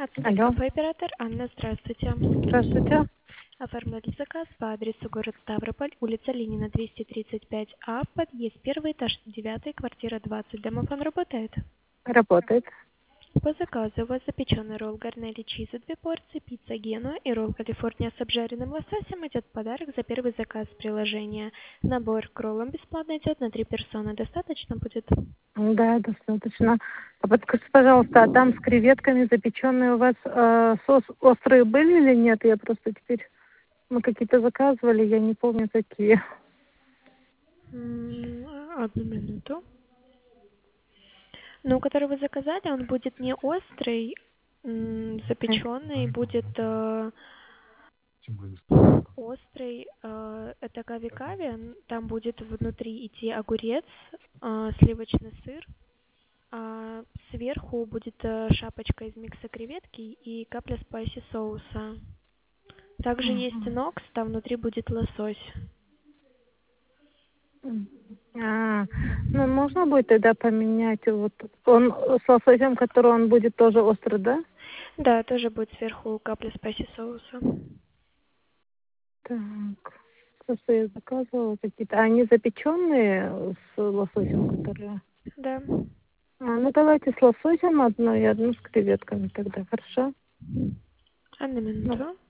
Ацтек Алло, кафе-оператор Анна, здравствуйте. здравствуйте. Оформляли заказ по адресу город Ставрополь, улица Ленина, 235А, подъезд, первый этаж, 9, квартира 20. Домофон работает? Работает. По заказу у вас запеченный ролл гарнели чиза 2 порции, пицца Генуа и ролл Калифорния с обжаренным лососем идет в подарок за первый заказ приложения. Набор к роллам бесплатно идет на 3 персоны. Достаточно будет? Да, достаточно. А подскажите, пожалуйста, а там с креветками запеченные у вас соус острые были или нет? Я просто теперь... Мы какие-то заказывали, я не помню какие. Одну минуту. Ну, который вы заказали, он будет не острый, запеченный, будет острый. Это кави-кави, там будет внутри идти огурец, сливочный сыр, а сверху будет шапочка из микса креветки и капля спайси соуса. Также есть Мгм. нокс, там внутри будет лосось. А, ну можно будет тогда поменять вот он с лососем, который он будет тоже острый, да? Да, тоже будет сверху капля спайси соуса. Так, просто я заказывала какие-то. А они запеченные с лососем, которые? Да. Ну давайте с лососем одну и одну с креветками тогда, хорошо? Одну Ну, минуту.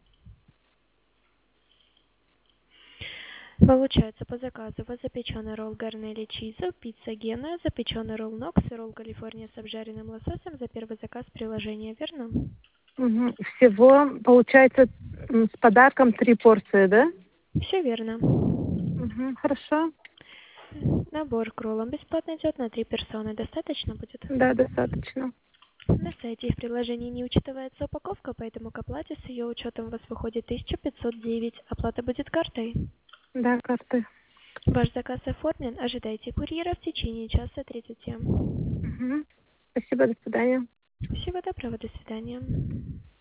Получается, по заказу у вас запеченный ролл гарнели чиза, пицца Гена, запеченный ролл Нокс и ролл Калифорния с обжаренным лососем за первый заказ приложения, верно? мгм. Всего получается с подарком 3 порции, да? Все верно. Хорошо. Набор к роллам бесплатно идет на 3 персоны. Достаточно будет? Да, достаточно. На сайте и в приложении не учитывается упаковка, поэтому к оплате с ее учетом у вас выходит 1509. Оплата будет картой. Да, карты. Ваш заказ оформлен. Ожидайте курьера в течение часа 30. Мгм. Спасибо, до свидания. Всего доброго, до свидания.